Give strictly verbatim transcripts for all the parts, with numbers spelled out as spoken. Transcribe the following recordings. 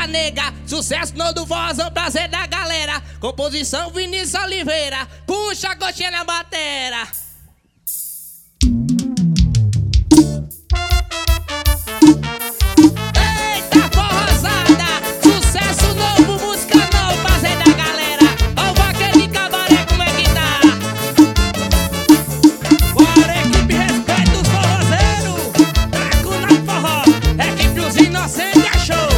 da nega, sucesso no do vozão, prazer da galera. Composição Vinícius Oliveira, puxa a gotinha na batera. Eita forrosada, sucesso novo, música nova, prazer da galera. Ó o vaqueiro de cabaré, como é que tá? Bora equipe, respeita os forrozeiros. Trago na forró, equipe os inocentes, é show.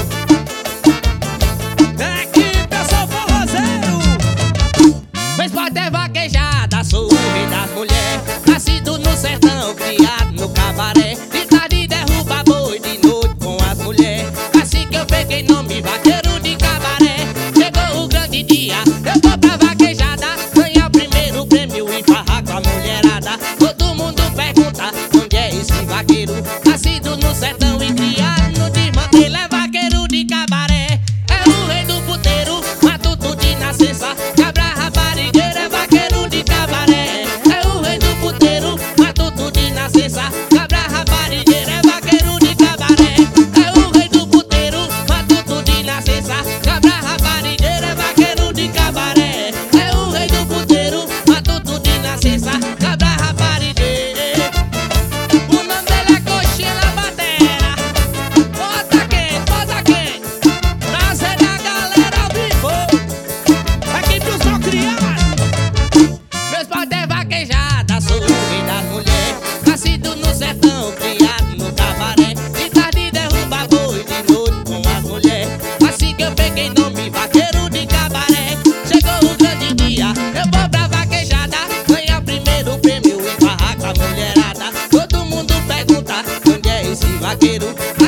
Equipe, eu sou forrozeiro. Fez parte é vaquejada, sou o rei das mulheres. Nascido no sertão, criado no cabaré. De tarde derruba boi, de noite com as mulheres. Assim que eu peguei nome, vaqueiro de cabaré. Chegou o grande dia, eu vou pra vaquejada. Ganhar o primeiro prêmio e farrar com a mulherada. Todo mundo pergunta, onde é esse vaqueiro? Nascido no sertão e criado no desmantelo. É vaqueiro de cabaré, é o rei do puteiro, matuto de nascença. Cabra raparigueira, é vaqueiro de cabaré. É o rei do puteiro, matuto de nascença. Cabra raparigueira, é vaqueiro de cabaré. É o rei do puteiro, matuto de nascença. Cabra raparigueira, é vaqueiro de cabaré. É o rei do puteiro, matuto de nascença. Cabra raparigueira. O nome dele é coxinha na batera. Bota quem, bota quem? Prazer da galera ao vivo. Equipe os mal criados. Meus pais é vaquejada, sou o rei das mulheres. Nascido no sertão, criado no cabaré. De tarde derruba boi, de noite com as mulheres. Assim que eu peguei nome, vaqueiro de cabaré. Chegou o grande dia, eu vou pra vaquejada. Ganhar primeiro prêmio e farrar com a mulherada. Todo mundo pergunta, onde é esse vaqueiro?